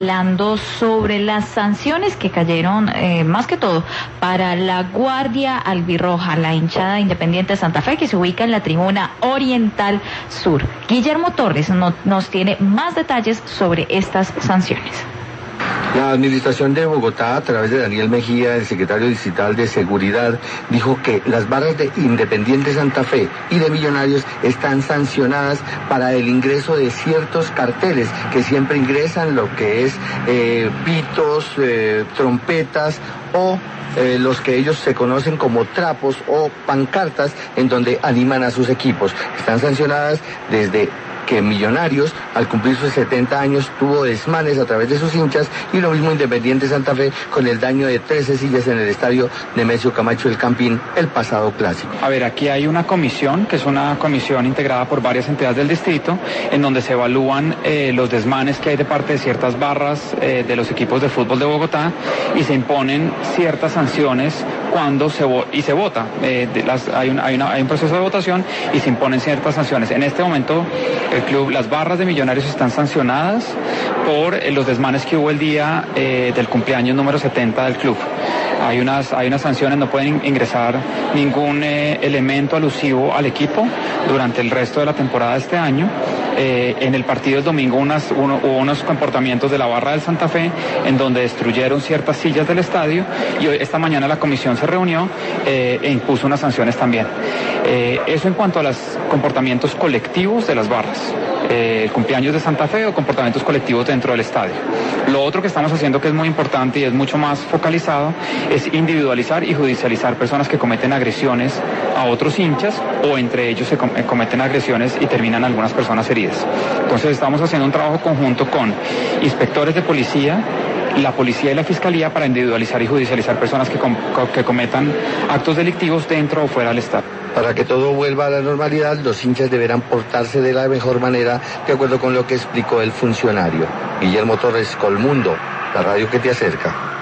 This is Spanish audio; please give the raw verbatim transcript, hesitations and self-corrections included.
Hablando sobre las sanciones que cayeron, eh, más que todo, para la Guardia Albirroja, la hinchada Independiente de Santa Fe, que se ubica en la tribuna Oriental Sur. Guillermo Torres no, nos tiene más detalles sobre estas sanciones. La administración de Bogotá, a través de Daniel Mejía, el secretario distrital de Seguridad, dijo que las barras de Independiente Santa Fe y de Millonarios están sancionadas para el ingreso de ciertos carteles que siempre ingresan, lo que es eh, pitos, eh, trompetas o eh, los que ellos se conocen como trapos o pancartas en donde animan a sus equipos. Están sancionadas desde que Millonarios, al cumplir sus setenta años, tuvo desmanes a través de sus hinchas, y lo mismo Independiente Santa Fe con el daño de trece sillas en el estadio Nemesio Camacho del Campín el pasado clásico. A ver, aquí hay una comisión, que es una comisión integrada por varias entidades del distrito, en donde se evalúan eh, los desmanes que hay de parte de ciertas barras eh, de los equipos de fútbol de Bogotá, y se imponen ciertas sanciones cuando se vo y se vota. Eh, de las, hay, un, hay, una, hay un proceso de votación y se imponen ciertas sanciones. En este momento, el club, las barras de Millonarios están sancionadas por eh, los desmanes que hubo el día eh, del cumpleaños número setenta del club. Hay unas, hay unas sanciones, no pueden ingresar ningún eh, elemento alusivo al equipo durante el resto de la temporada de este año. Eh, en el partido del domingo unas, uno, hubo unos comportamientos de la barra del Santa Fe en donde destruyeron ciertas sillas del estadio, y hoy, esta mañana la comisión se reunió eh, e impuso unas sanciones también. Eh, eso en cuanto a los comportamientos colectivos de las barras, eh, cumpleaños de Santa Fe o comportamientos colectivos dentro del estadio. Lo otro que estamos haciendo, que es muy importante y es mucho más focalizado, es individualizar y judicializar personas que cometen agresiones a otros hinchas, o entre ellos se cometen agresiones y terminan algunas personas heridas. Entonces estamos haciendo un trabajo conjunto con inspectores de policía, la policía y la fiscalía, para individualizar y judicializar personas que, com que cometan actos delictivos dentro o fuera del estado. Para que todo vuelva a la normalidad, los hinchas deberán portarse de la mejor manera, de acuerdo con lo que explicó el funcionario. Guillermo Torres, Colmundo, la radio que te acerca.